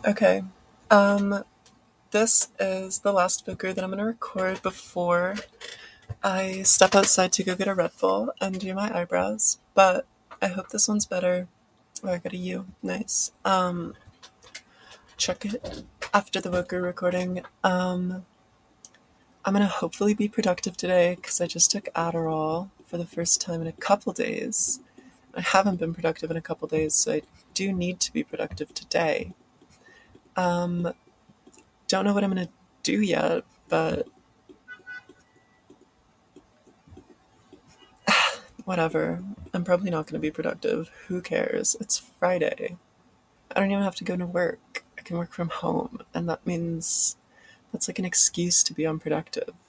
Okay. Um, this is the last booker that I'm gonna record before I step outside to go get a Red Bull and do my eyebrows. But I hope this one's better. Oh, I got a U. Nice. Check it after the booker recording. I'm gonna hopefully be productive today because I just took Adderall for the first time in a couple days. I haven't been productive in a couple days, so I do need to be productive today. Um, don't know what I'm gonna do yet, but whatever. I'm probably not going to be productive. Who cares? It's Friday. I don't even have to go to work. I can work from home. And that means that's like an excuse to be unproductive.